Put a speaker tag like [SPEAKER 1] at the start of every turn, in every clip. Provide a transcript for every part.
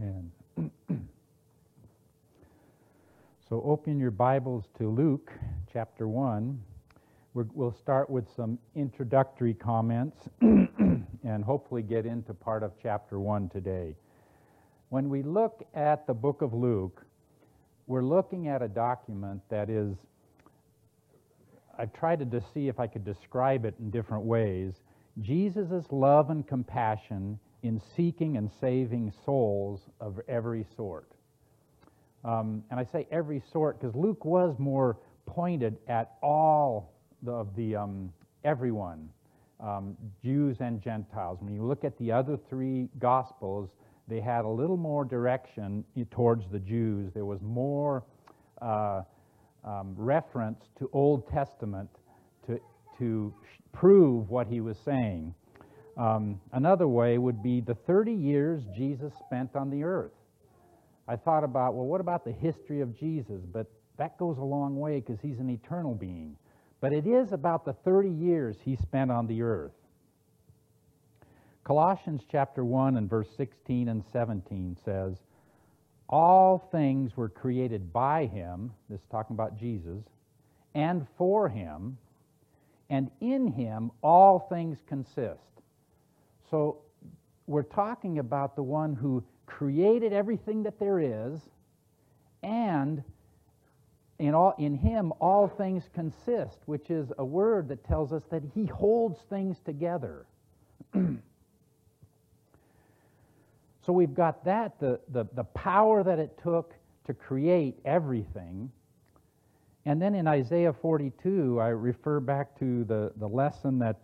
[SPEAKER 1] Amen. So open your Bibles to Luke chapter 1. We'll start with some introductory comments and hopefully get into part of chapter 1 today. When we look at the book of Luke, we're looking at a document that is, I've tried to see if I could describe it in different ways, Jesus' love and compassion in seeking and saving souls of every sort. And I say every sort because Luke was more pointed at all of the everyone, Jews and Gentiles. When you look at the other three Gospels, they had a little more direction towards the Jews. There was more reference to Old Testament to prove what he was saying. Another way would be the 30 years Jesus spent on the earth. I thought about, well, what about the history of Jesus? But that goes a long way because he's an eternal being. But it is about the 30 years he spent on the earth. Colossians chapter 1 and verse 16 and 17 says, all things were created by him, this is talking about Jesus, and for him, and in him all things consist. So we're talking about the one who created everything that there is, and in him all things consist, which is a word that tells us that he holds things together. So we've got that, the power that it took to create everything. And then in Isaiah 42, I refer back to the lesson that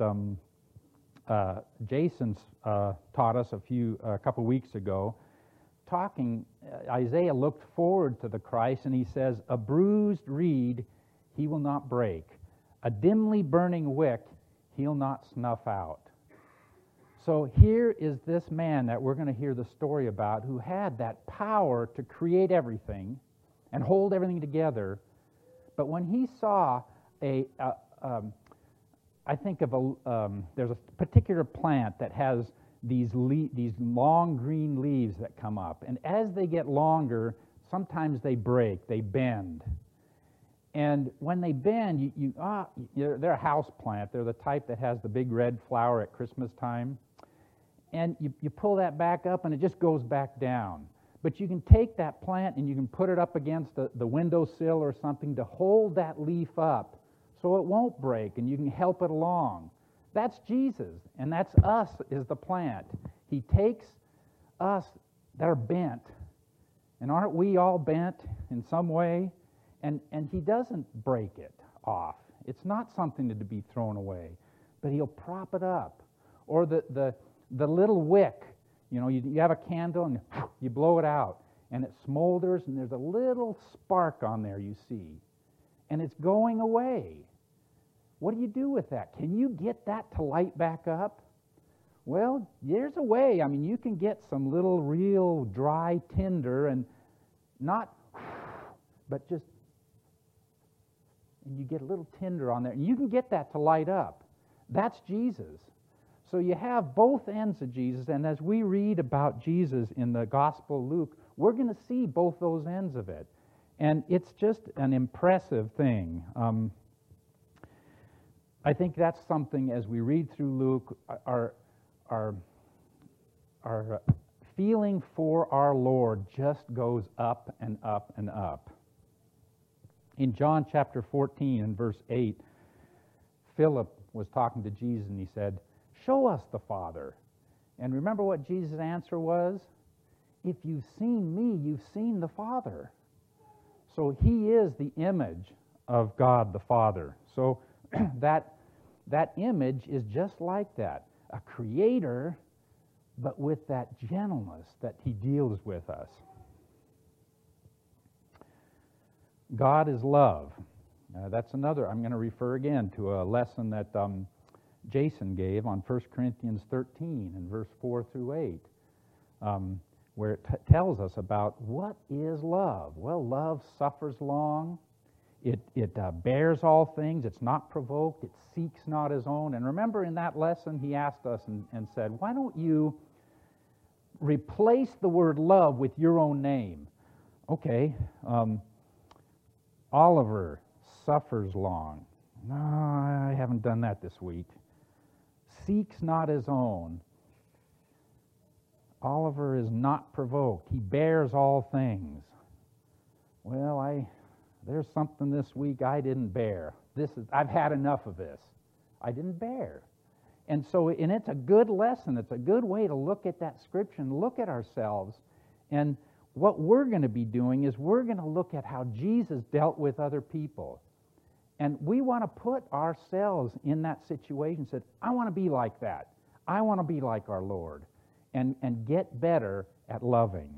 [SPEAKER 1] Jason taught us a couple weeks ago. Isaiah looked forward to the Christ, and he says, a bruised reed he will not break, a dimly burning wick he'll not snuff out. So here is this man that we're going to hear the story about who had that power to create everything and hold everything together. But when he saw I think of there's a particular plant that has these long green leaves that come up. And as they get longer, sometimes they break, they bend. And when they bend, they're a house plant. They're the type that has the big red flower at Christmas time. And you pull that back up and it just goes back down. But you can take that plant and you can put it up against the windowsill or something to hold that leaf up so it won't break and you can help it along. That's Jesus, and that's us is the plant. He takes us that are bent, and aren't we all bent in some way? And he doesn't break it off. It's not something to be thrown away, but he'll prop it up. Or the little wick, you have a candle and you blow it out, and it smolders, and there's a little spark on there you see, and it's going away. What do you do with that? Can you get that to light back up? Well, there's a way. I mean, you can get some little real dry tinder and but just, and you get a little tinder on there, and you can get that to light up. That's Jesus. So you have both ends of Jesus, and as we read about Jesus in the Gospel of Luke, we're going to see both those ends of it. And it's just an impressive thing. I think that's something, as we read through Luke, our feeling for our Lord just goes up and up and up. In John chapter 14 and verse 8, Philip was talking to Jesus and he said, show us the Father. And remember what Jesus' answer was? If you've seen me, you've seen the Father. So he is the image of God the Father. So that image is just like that, a creator, but with that gentleness that he deals with us. God is love. That's another, I'm going to refer again to a lesson that Jason gave on 1 Corinthians 13 and verse 4 through 8, where it tells us about what is love. Well, love suffers long. It bears all things. It's not provoked. It seeks not his own. And remember in that lesson he asked us and said, why don't you replace the word love with your own name. Okay, Oliver suffers long. No, I haven't done that this week. Seeks not his own. Oliver is not provoked. He bears all things. Well, there's something this week I didn't bear. I've had enough of this. I didn't bear. And it's a good lesson. It's a good way to look at that scripture and look at ourselves. And what we're going to be doing is we're going to look at how Jesus dealt with other people. And we want to put ourselves in that situation. Said, I want to be like that. I want to be like our Lord. And get better at loving.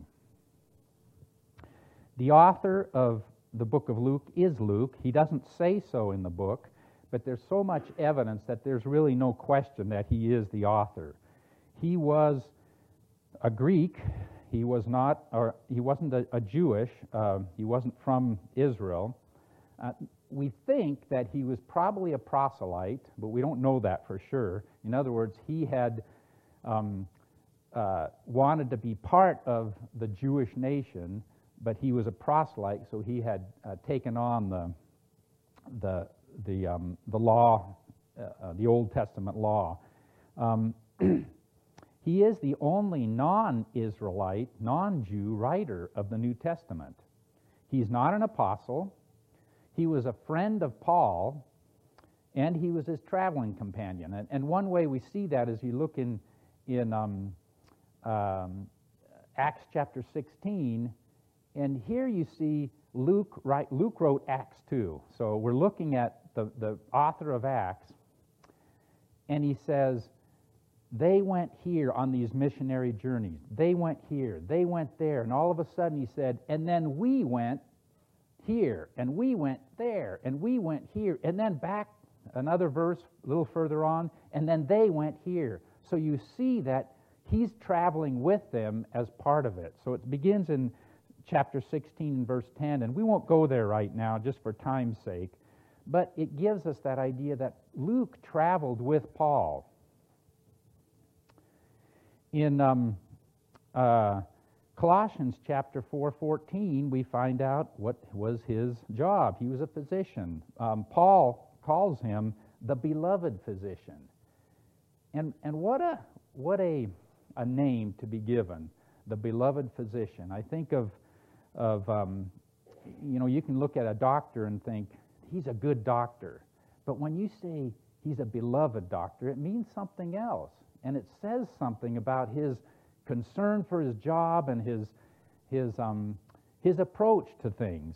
[SPEAKER 1] The author of the book of Luke is Luke. He doesn't say so in the book, but there's so much evidence that there's really no question that he is the author. He was a Greek. He wasn't a Jewish. He wasn't from Israel. We think that he was probably a proselyte, but we don't know that for sure. In other words, he had wanted to be part of the Jewish nation, but he was a proselyte, so he had taken on the law, the Old Testament law. He is the only non-Israelite, non-Jew writer of the New Testament. He's not an apostle. He was a friend of Paul, and he was his traveling companion. And one way we see that is you look in Acts chapter 16, and here you see Luke wrote Acts 2. So we're looking at the author of Acts, and he says, they went here on these missionary journeys. They went here, they went there, and all of a sudden he said, and then we went here, and we went there, and we went here, and then back another verse a little further on, and then they went here. So you see that he's traveling with them as part of it. So it begins in chapter 16, verse 10, and we won't go there right now just for time's sake, but it gives us that idea that Luke traveled with Paul. In Colossians chapter 4:14, we find out what was his job. He was a physician. Paul calls him the beloved physician. And what a name to be given, the beloved physician. I think of you can look at a doctor and think, he's a good doctor. But when you say he's a beloved doctor, it means something else. And it says something about his concern for his job and his approach to things.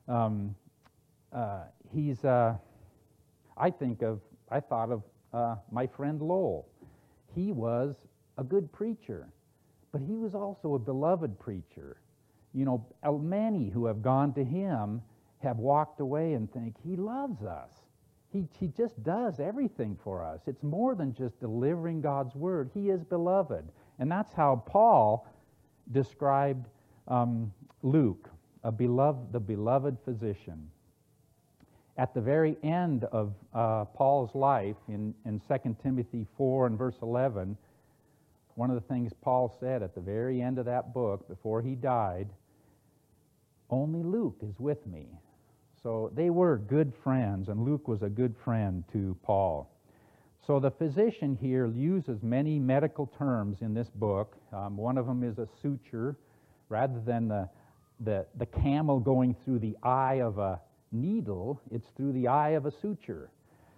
[SPEAKER 1] I thought of my friend Lowell. He was a good preacher, but he was also a beloved preacher. You know, many who have gone to him have walked away and think, he loves us. He just does everything for us. It's more than just delivering God's word. He is beloved. And that's how Paul described Luke, the beloved physician. At the very end of Paul's life, in 2 Timothy 4 and verse 11, one of the things Paul said at the very end of that book, before he died, only Luke is with me. So they were good friends, and Luke was a good friend to Paul. So the physician here uses many medical terms in this book. One of them is a suture. Rather than the camel going through the eye of a needle, it's through the eye of a suture.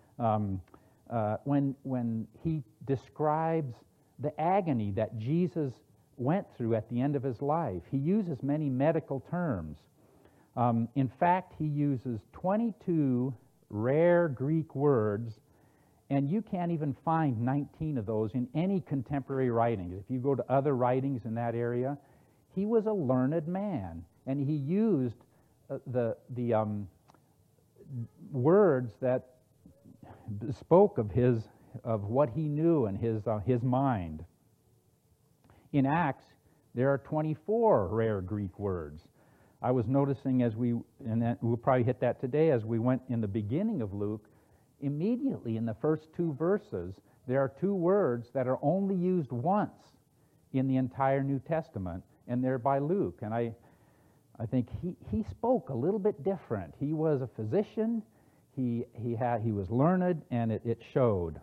[SPEAKER 1] When he describes the agony that Jesus went through at the end of his life, he uses many medical terms. In fact, he uses 22 rare Greek words, and you can't even find 19 of those in any contemporary writings. If you go to other writings in that area, he was a learned man, and he used the words that spoke of what he knew and his mind. In Acts, there are 24 rare Greek words. I was noticing we'll probably hit that today, as we went in the beginning of Luke, immediately in the first two verses, there are two words that are only used once in the entire New Testament, and they're by Luke. And I think he spoke a little bit different. He was a physician. He was learned, and it showed.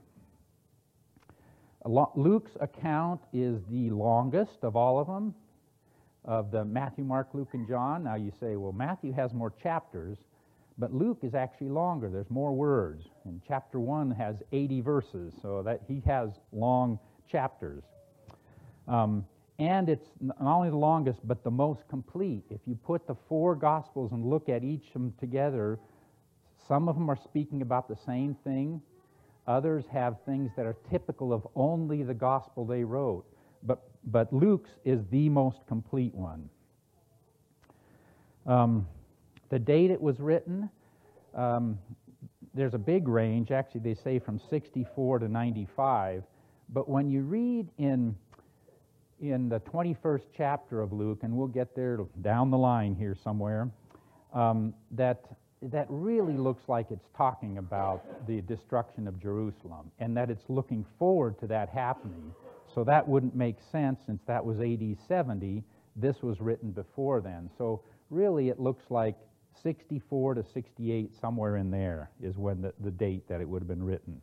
[SPEAKER 1] Luke's account is the longest of all of them, of the Matthew, Mark, Luke, and John. Now you say, well, Matthew has more chapters, but Luke is actually longer. There's more words. And chapter 1 has 80 verses, so that he has long chapters. And it's not only the longest, but the most complete. If you put the 4 Gospels and look at each of them together, some of them are speaking about the same thing. Others have things that are typical of only the Gospel they wrote. But Luke's is the most complete one. The date it was written, there's a big range. Actually, they say from 64 to 95. But when you read in the 21st chapter of Luke, and we'll get there down the line here somewhere, that really looks like it's talking about the destruction of Jerusalem, and that it's looking forward to that happening. So that wouldn't make sense since that was AD 70. This was written before then. So really it looks like 64 to 68, somewhere in there is when the date that it would have been written.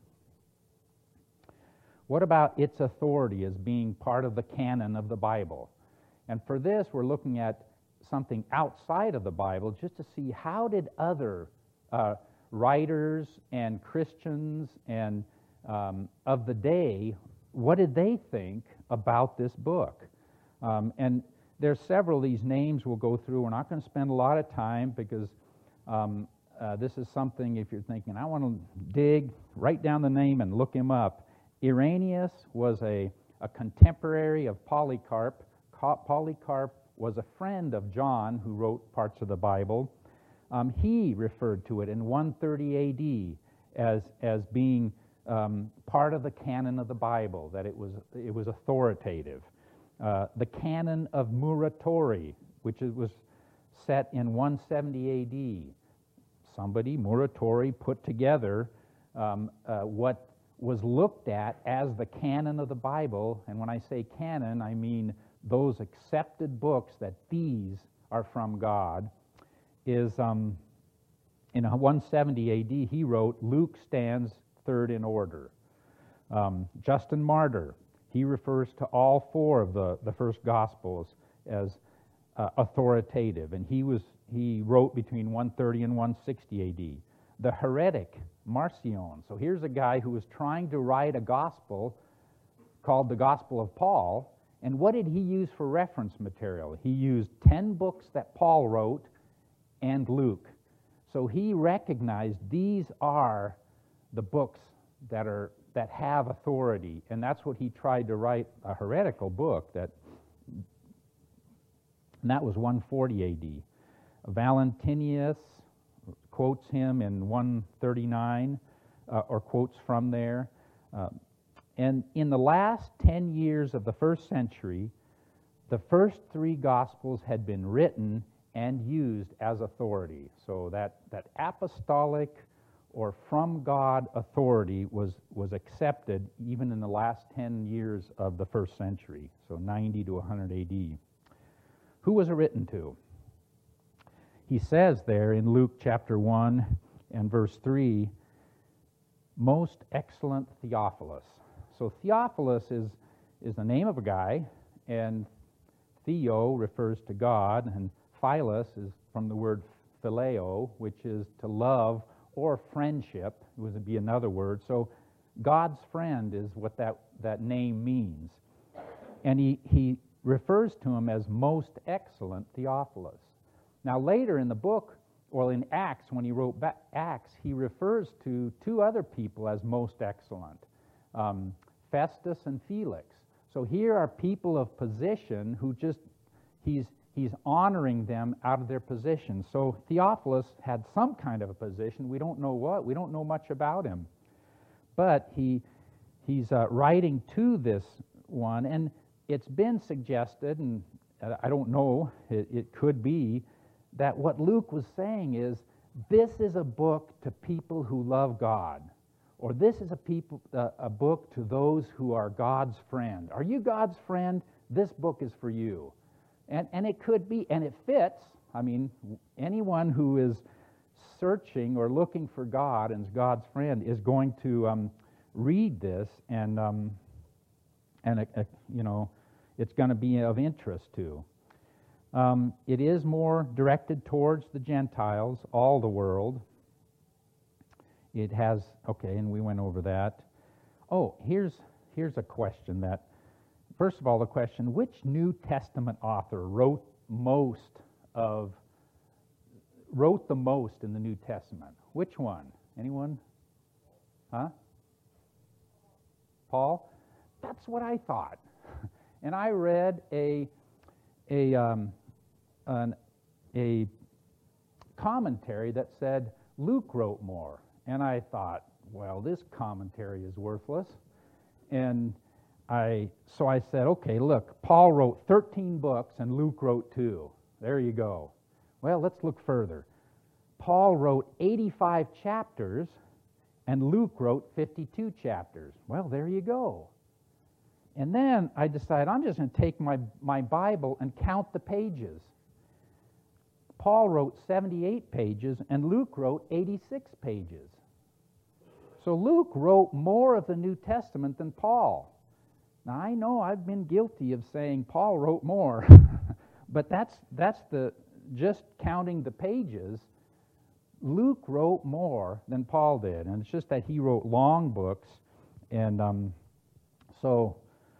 [SPEAKER 1] What about its authority as being part of the canon of the Bible? And for this, we're looking at something outside of the Bible just to see how did other writers and Christians and of the day, what did they think about this book? And there's several of these names we'll go through. We're not going to spend a lot of time because this is something, if you're thinking, I want to dig, write down the name and look him up. Irenaeus was a contemporary of Polycarp. Polycarp was a friend of John, who wrote parts of the Bible. He referred to it in 130 AD as being part of the canon of the Bible, that it was authoritative. The canon of Muratori, which was set in 170 AD. Somebody, Muratori, put together what was looked at as the canon of the Bible. And when I say canon, I mean those accepted books that these are from God. Is in 170 AD, he wrote, Luke stands third in order. Justin Martyr, he refers to all 4 of the first Gospels as authoritative, and he wrote between 130 and 160 AD. The heretic Marcion, so here's a guy who was trying to write a gospel called the Gospel of Paul, and what did he use for reference material? He used 10 books that Paul wrote and Luke. So he recognized these are the books that have authority, and that's what he tried to write, a heretical book, and that was 140 AD. Valentinus quotes him in 139, or quotes from there. And in the last 10 years of the first century, the first 3 Gospels had been written and used as authority. So that apostolic or from God authority was accepted even in the last 10 years of the first century, so 90 to 100 AD. Who was it written to? He says there in Luke chapter 1 and verse 3, most excellent Theophilus. So Theophilus is the name of a guy, and Theo refers to God, and Philos is from the word phileo, which is to love or friendship. It would be another word. So God's friend is what that name means. And he refers to him as most excellent Theophilus. Now later in the book, or in Acts, when he wrote Acts, he refers to 2 other people as most excellent, Festus and Felix. So here are people of position who he's honoring them out of their position. So Theophilus had some kind of a position. We don't know what. We don't know much about him. But he's writing to this one, and it's been suggested, and I don't know, it could be, that what Luke was saying is, this is a book to people who love God, or this is a book to those who are God's friend. Are you God's friend? this book is for you. And it could be, and it fits. I mean, anyone who is searching or looking for God and is God's friend is going to read this, and it's going to be of interest to. It is more directed towards the Gentiles, all the world. It has, okay, and we went over that. Oh, here's a question that, first of all, the question, which New Testament author wrote the most in the New Testament? Which one? Anyone? Huh? Paul? That's what I thought. And I read a commentary that said Luke wrote more. And I thought, well, this commentary is worthless. And so I said, okay, look, Paul wrote 13 books and Luke wrote 2. There you go. Well, let's look further. Paul wrote 85 chapters and Luke wrote 52 chapters. Well, there you go. And then I decided I'm just going to take my Bible and count the pages. Paul wrote 78 pages and Luke wrote 86 pages. So Luke wrote more of the New Testament than Paul. Now I know I've been guilty of saying Paul wrote more, but that's just counting the pages. Luke wrote more than Paul did, and it's just that he wrote long books, and so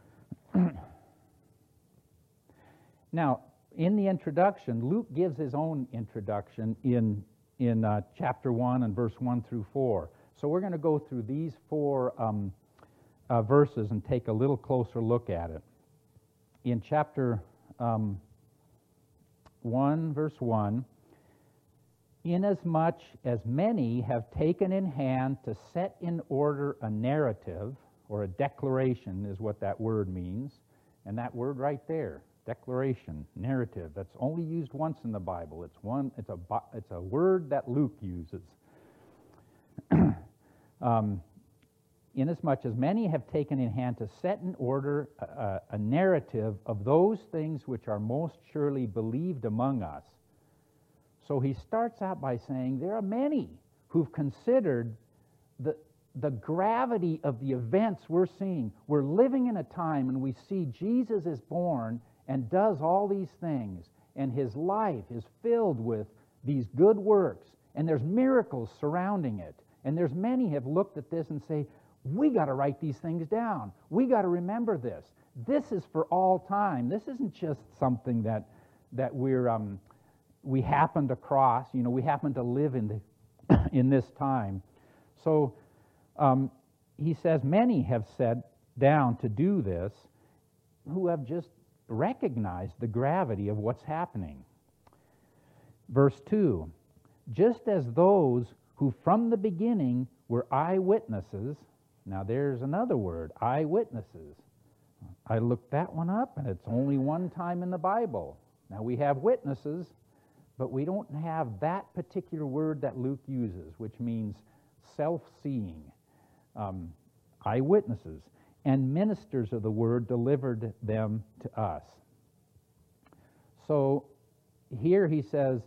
[SPEAKER 1] now in the introduction, Luke gives his own introduction in chapter 1 and verse 1 through 4. So we're going to go through these 4 verses and take a little closer look at it. In chapter 1, verse 1, inasmuch as many have taken in hand to set in order a narrative, or a declaration is what that word means, and that word right there, declaration, narrative, that's only used once in the Bible. It's a word that Luke uses. Inasmuch as many have taken in hand to set in order a narrative of those things which are most surely believed among us. So he starts out by saying there are many who've considered the gravity of the events we're seeing. We're living in a time when we see Jesus is born and does all these things, and his life is filled with these good works, and there's miracles surrounding it. And there's many have looked at this and say, we got to write these things down. We got to remember this. This is for all time. This isn't just something that we happened across. We happen to live in this time. So he says many have sat down to do this who have just recognized the gravity of what's happening. Verse 2, just as those who from the beginning were eyewitnesses. Now there's another word, eyewitnesses. I looked that one up, and it's only one time in the Bible. Now we have witnesses, but we don't have that particular word that Luke uses, which means self-seeing. Eyewitnesses, and ministers of the word delivered them to us. So here he says,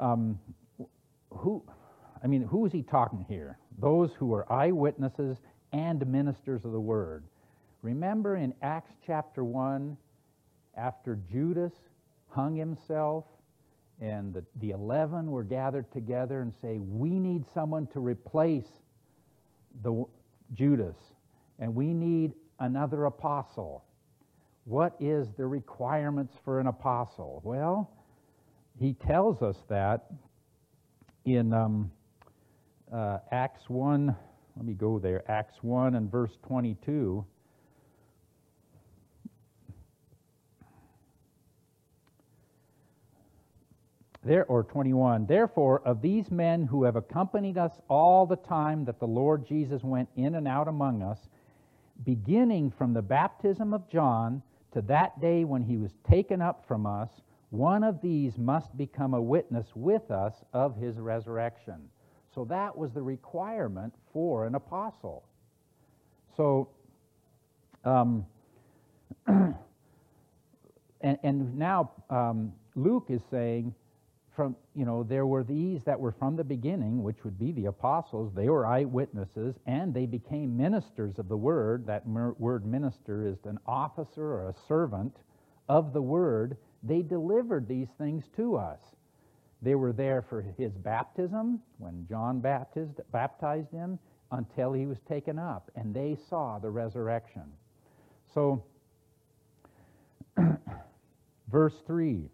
[SPEAKER 1] who's he talking here? Those who are eyewitnesses and ministers of the word. Remember in Acts chapter 1, after Judas hung himself and the 11 were gathered together and say, we need someone to replace Judas, and we need another apostle. What is the requirements for an apostle? Well, he tells us that in Acts 1, let me go there, Acts 1 and verse 22. Or 21, therefore, of these men who have accompanied us all the time that the Lord Jesus went in and out among us, beginning from the baptism of John to that day when he was taken up from us, one of these must become a witness with us of his resurrection. So that was the requirement for an apostle. So And now Luke is saying, there were these that were from the beginning, which would be the apostles. They were eyewitnesses, and they became ministers of the word. That word minister is an officer or a servant of the word. They delivered these things to us. They were there for his baptism, when John baptized him, until he was taken up, and they saw the resurrection. So, verse 3.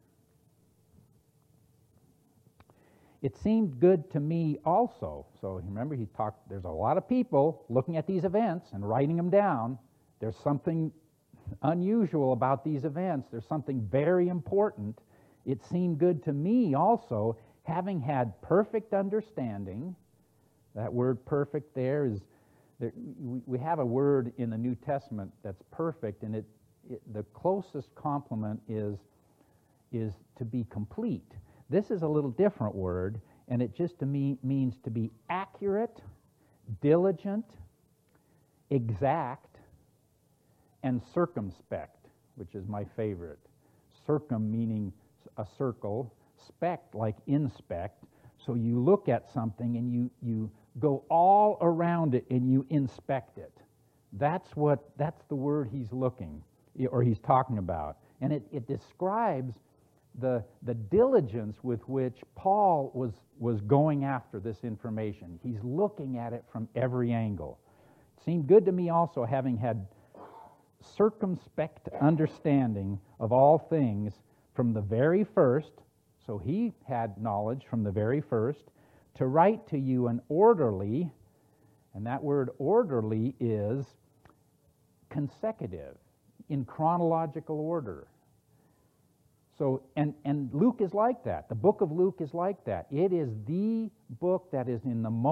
[SPEAKER 1] It seemed good to me also. So remember, there's a lot of people looking at these events and writing them down. There's something unusual about these events. There's something very important. It seemed good to me also, having had perfect understanding. That word perfect there is, we have a word in the New Testament that's perfect, and the closest complement is to be complete. This is a little different word, and it just means to be accurate, diligent, exact, and circumspect, which is my favorite. Circum meaning a circle, spect like inspect. So you look at something and you go all around it and you inspect it. That's the word he's talking about. And it describes the diligence with which Paul was going after this information. He's looking at it from every angle. It seemed good to me also, having had circumspect understanding of all things from the very first, so he had knowledge from the very first, to write to you an orderly, and that word orderly is consecutive, in chronological order. So, and Luke is like that. The book of Luke is like that. It is the book that is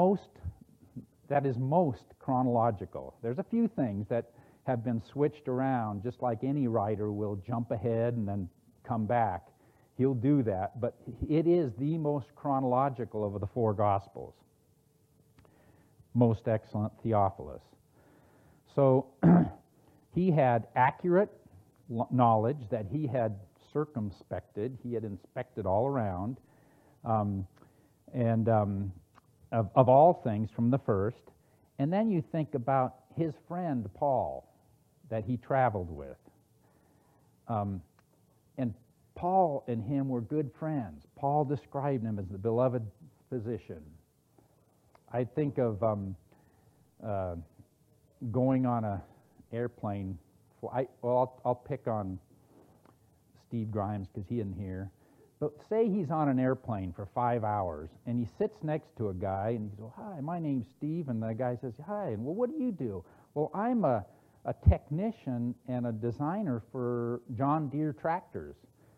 [SPEAKER 1] most chronological. There's a few things that have been switched around, just like any writer will jump ahead and then come back. He'll do that, but it is the most chronological of the four Gospels. Most excellent Theophilus. So, he had accurate knowledge that he had circumspected, he had inspected all around, of all things from the first. And then you think about his friend Paul that he traveled with. And Paul and him were good friends. Paul described him as the beloved physician. I think of going on an airplane. I'll pick on Steve Grimes because he isn't here. But say he's on an airplane for 5 hours, and he sits next to a guy, and he goes, "Hi, my name's Steve," and the guy says, "Hi, and well, what do you do?" "Well, I'm a technician and a designer for John Deere tractors."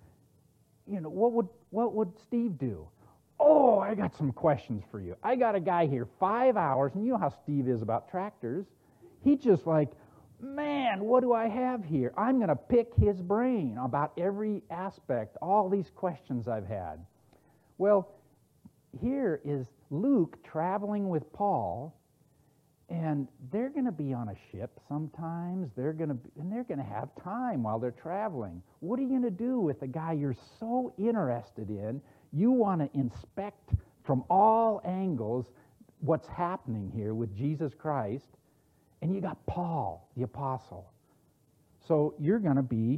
[SPEAKER 1] What would Steve do? "Oh, I got some questions for you. I got a guy here 5 hours," and you know how Steve is about tractors. He just like, "Man, what do I have here? I'm going to pick his brain about every aspect, all these questions I've had." Well, here is Luke traveling with Paul, and they're going to be on a ship sometimes. They're going to have time while they're traveling. What are you going to do with a guy you're so interested in? You want to inspect from all angles what's happening here with Jesus Christ. And you got Paul, the apostle. So you're going to be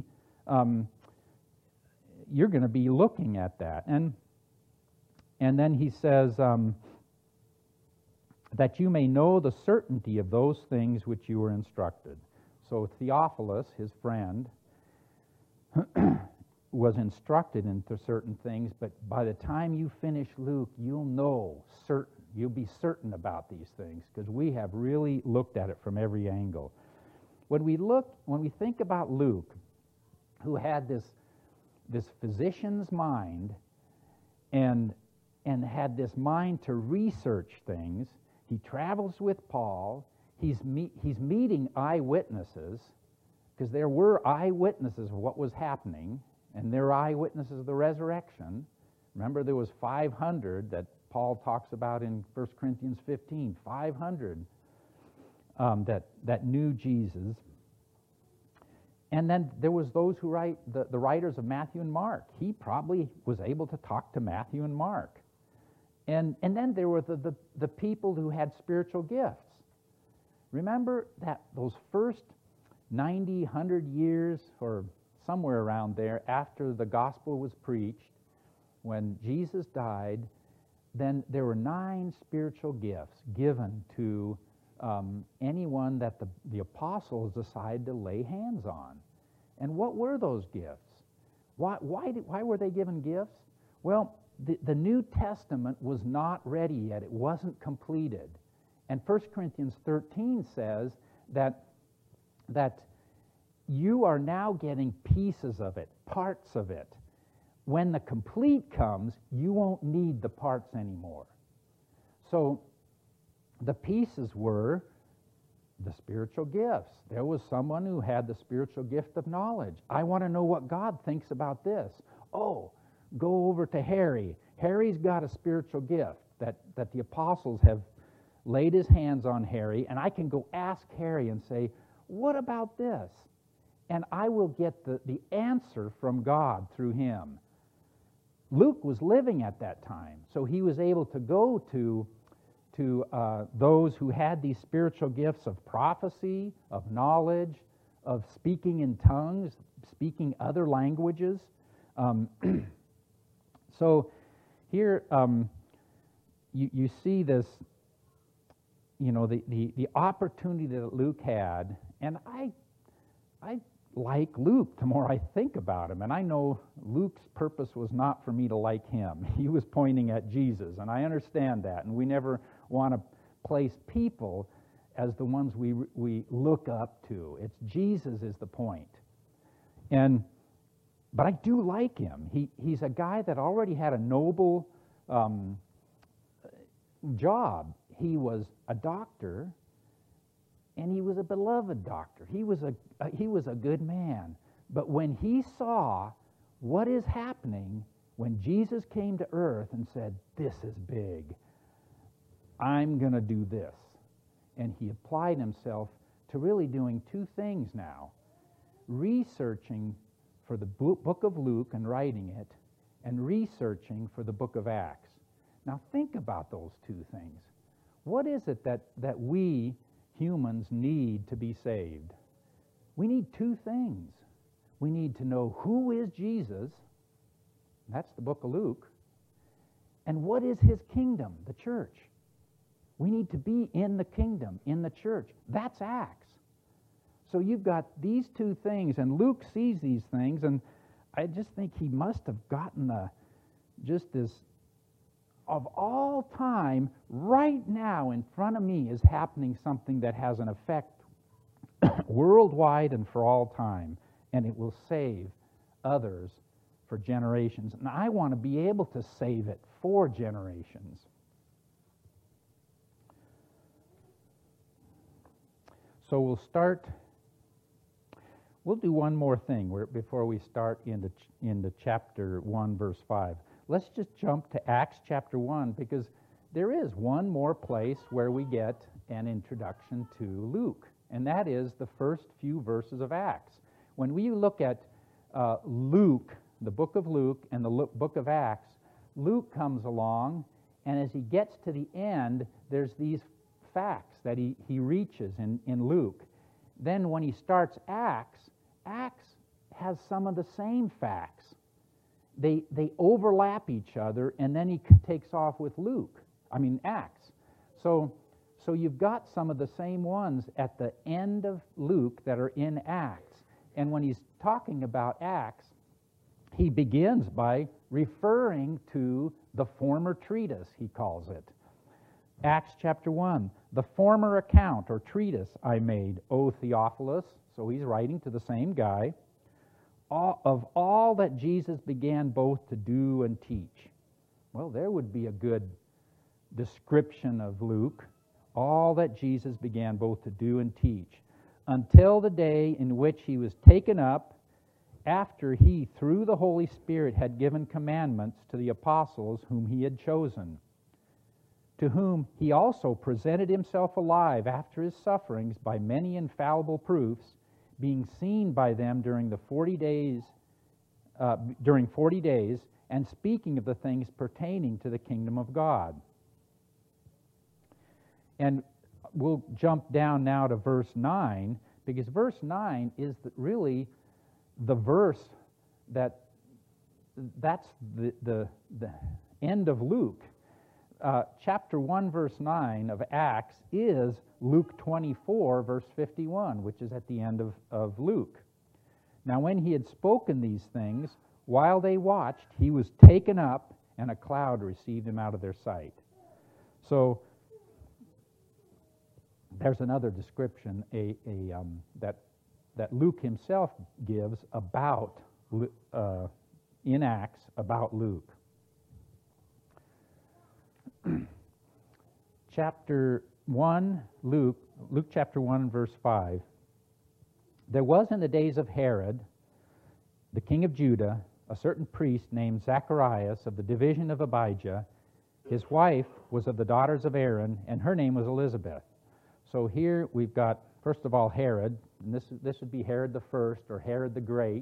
[SPEAKER 1] looking at that, and then he says that you may know the certainty of those things which you were instructed. So Theophilus, his friend, was instructed into certain things, but by the time you finish Luke, you'll be certain about these things, because we have really looked at it from every angle. When we think about Luke, who had this physician's mind and had this mind to research things, he travels with Paul. He's meeting eyewitnesses, because there were eyewitnesses of what was happening, and there were eyewitnesses of the resurrection. Remember, there was 500 that Paul talks about in 1 Corinthians 15, 500 that knew Jesus. And then there was those who write, the writers of Matthew and Mark. He probably was able to talk to Matthew and Mark. And then there were the people who had spiritual gifts. Remember that those first 90, 100 years, or somewhere around there, after the gospel was preached, when Jesus died, then there were 9 spiritual gifts given to anyone that the apostles decided to lay hands on. And what were those gifts? Why were they given gifts? Well, the New Testament was not ready yet. It wasn't completed. And 1 Corinthians 13 says that you are now getting pieces of it, parts of it. When the complete comes, you won't need the parts anymore. So the pieces were the spiritual gifts. There was someone who had the spiritual gift of knowledge. I want to know what God thinks about this. Oh, go over to Harry. Harry's got a spiritual gift that the apostles have laid his hands on Harry, and I can go ask Harry and say, what about this? And I will get the answer from God through him. Luke was living at that time, so he was able to go to those who had these spiritual gifts of prophecy, of knowledge, of speaking in tongues, speaking other languages. So here you see this, the opportunity that Luke had, and I like Luke the more I think about him, and I know Luke's purpose was not for me to like him. He was pointing at Jesus, and I understand that, and we never want to place people as the ones we look up to. It's Jesus is the point. But I do like him. He's a guy that already had a noble job. He was a doctor, and he was a beloved doctor. He was a good man. But when he saw what is happening, when Jesus came to earth and said, "This is big. I'm going to do this," and he applied himself to really doing 2 things now: researching for the book of Luke and writing it, and researching for the book of Acts. Now think about those 2 things. What is it that we humans need to be saved? We need 2 things. We need to know who is Jesus, that's the book of Luke, and what is his kingdom, the church. We need to be in the kingdom, in the church. That's Acts. So you've got these 2 things, and Luke sees these things, and I just think he must have gotten just this, of all time, right now in front of me is happening something that has an effect worldwide and for all time, and it will save others for generations. And I want to be able to save it for generations. So we'll do one more thing before we start into chapter 1, verse 5. Let's just jump to Acts chapter 1, because there is one more place where we get an introduction to Luke, and that is the first few verses of Acts. When we look at Luke, the book of Luke, and the book of Acts, Luke comes along, and as he gets to the end, there's these facts that he reaches in Luke. Then when he starts Acts has some of the same facts. They overlap each other, and then he takes off with Acts. So you've got some of the same ones at the end of Luke that are in Acts. And when he's talking about Acts, he begins by referring to the former treatise, he calls it. Acts chapter 1, the former account or treatise I made, O Theophilus, so he's writing to the same guy, of all that Jesus began both to do and teach. Well, there would be a good description of Luke. All that Jesus began both to do and teach, until the day in which he was taken up, after he, through the Holy Spirit, had given commandments to the apostles whom he had chosen, to whom he also presented himself alive after his sufferings by many infallible proofs, being seen by them during 40 days, and speaking of the things pertaining to the kingdom of God. And we'll jump down now to verse 9, because verse 9 is really the verse that's the end of Luke. Chapter 1, verse 9 of Acts is Luke 24, verse 51, which is at the end of Luke. Now, when he had spoken these things, while they watched, he was taken up, and a cloud received him out of their sight. So, there's another description that Luke himself gives about in Acts about Luke. Chapter 1, Luke chapter 1, verse 5. There was in the days of Herod, the king of Judah, a certain priest named Zacharias of the division of Abijah. His wife was of the daughters of Aaron, and her name was Elizabeth. So here we've got, first of all, Herod, and this would be Herod the First or Herod the Great.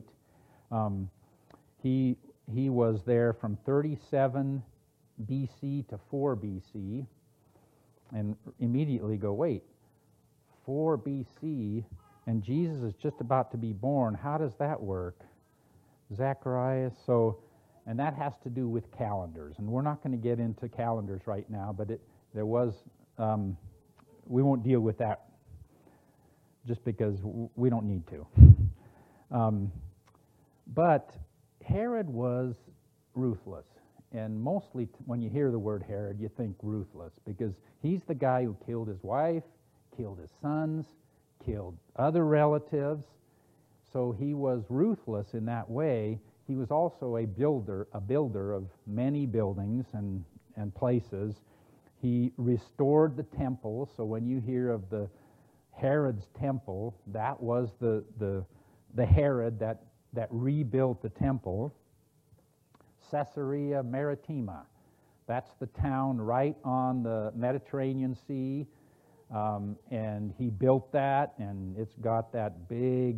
[SPEAKER 1] He was there from 37 BC to 4 BC, and immediately go, wait, 4 BC, and Jesus is just about to be born. How does that work? Zacharias, and that has to do with calendars, and we're not going to get into calendars right now, but there was, we won't deal with that just because we don't need to. But Herod was ruthless. And mostly when you hear the word Herod, you think ruthless, because he's the guy who killed his wife, killed his sons, killed other relatives. So he was ruthless in that way. He was also a builder of many buildings and places. He restored the temple. So when you hear of the Herod's temple, that was the Herod that rebuilt the temple. Caesarea Maritima, that's the town right on the Mediterranean Sea, and he built that, and it's got that big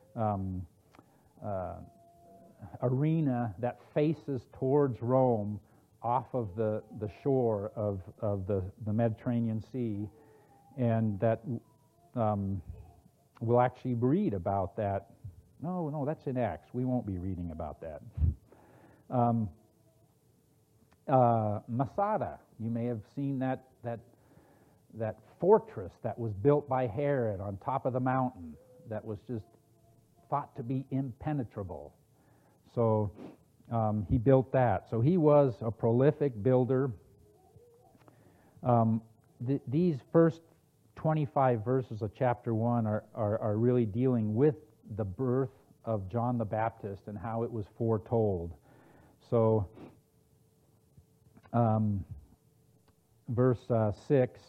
[SPEAKER 1] arena that faces towards Rome off of the shore of the Mediterranean Sea, and that we'll actually read about that. No, that's in Acts. We won't be reading about that. Masada, you may have seen that fortress that was built by Herod on top of the mountain that was just thought to be impenetrable. So he built that. So he was a prolific builder. These first 25 verses of chapter 1 are really dealing with the birth of John the Baptist and how it was foretold. So, verse 6,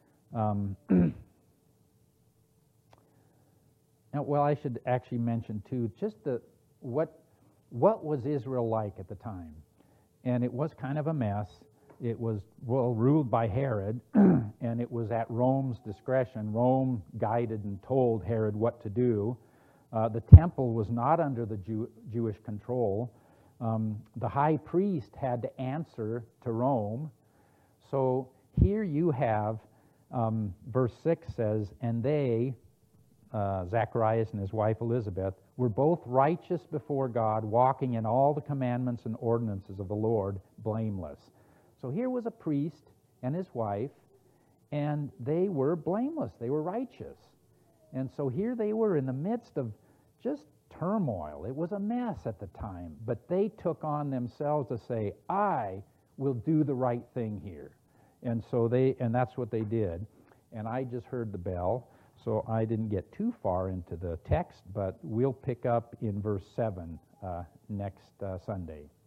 [SPEAKER 1] well, I should actually mention, too, just what was Israel like at the time. And it was kind of a mess. It was, ruled by Herod, and it was at Rome's discretion. Rome guided and told Herod what to do. The temple was not under the Jewish control. The high priest had to answer to Rome. So here you have, verse 6 says, and they, Zacharias and his wife Elizabeth, were both righteous before God, walking in all the commandments and ordinances of the Lord, blameless. So here was a priest and his wife, and they were blameless. They were righteous. And so here they were in the midst of just turmoil. It was a mess at the time, but they took on themselves to say, I will do the right thing here. And so and that's what they did. And I just heard the bell, so I didn't get too far into the text, but we'll pick up in verse 7 next Sunday.